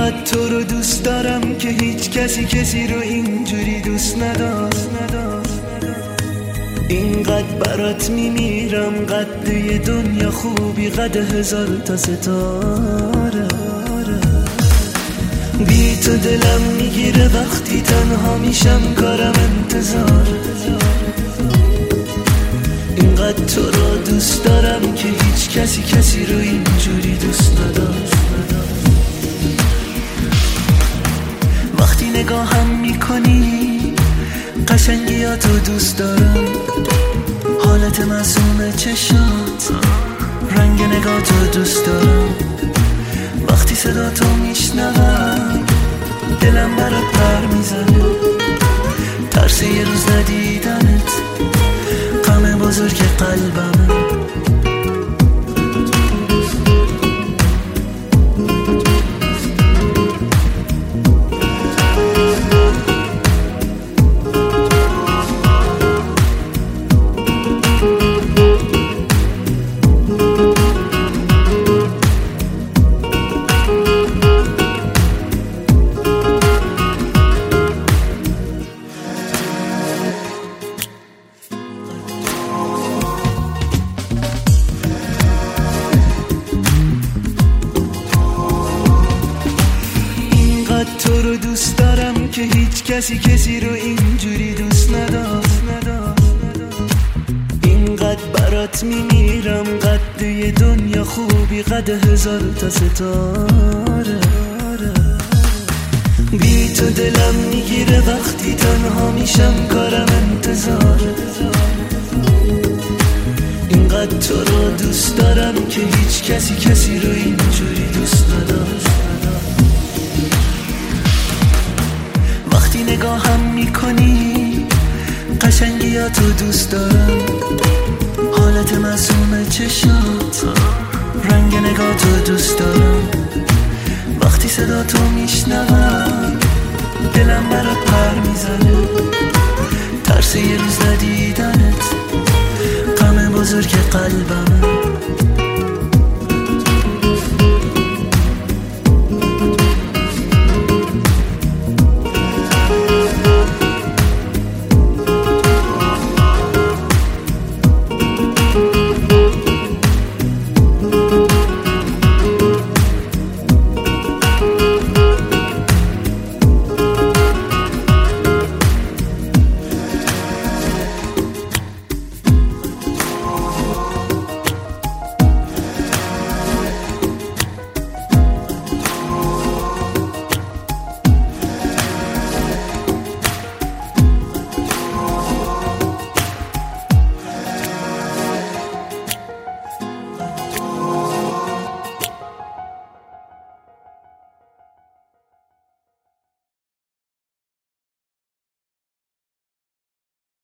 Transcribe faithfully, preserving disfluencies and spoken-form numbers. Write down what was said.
اینقدر تو رو دوست دارم که هیچ کسی کسی رو اینجوری دوست نداشت. اینقدر برات میمیرم، قد یه دنیا خوبی، قد هزار تا ستاره. بی تو دلم میگیره وقتی تنها میشم، کارم انتظار. اینقدر تو رو دوست دارم که هیچ کسی کسی رو اینجوری دوست نداشت. وقتی نگاهم میکنی قشنگیاتو دوست دارم، حالت معصوم چشات، رنگ نگاتو دوست دارم. وقتی صدا تو میشنوم دلم برات پر میزنه، ترس یه روز ندیدنت غم بزرگ قلبمه. تو رو دوست دارم که هیچ کسی کسی رو اینجوری دوست نداشت. اینقدر برات میمیرم، قد یه دنیا خوبی، قد هزار تا ستاره. بی تو دلم میگیره وقتی تنها میشم، کارم انتظاره. اینقدر تو رو دوست دارم که هیچ کسی کسی رو اینجوری دوست نداشت. وقتی نگاهم میکنی قشنگیاتو دوست دارم، حالت معصوم چشات، رنگ نگاتو دوست دارم. وقتی صدا تو میشنوم دلم برات پر میزنه، ترس یه روز ندیدنت غم بزرگ قلبم.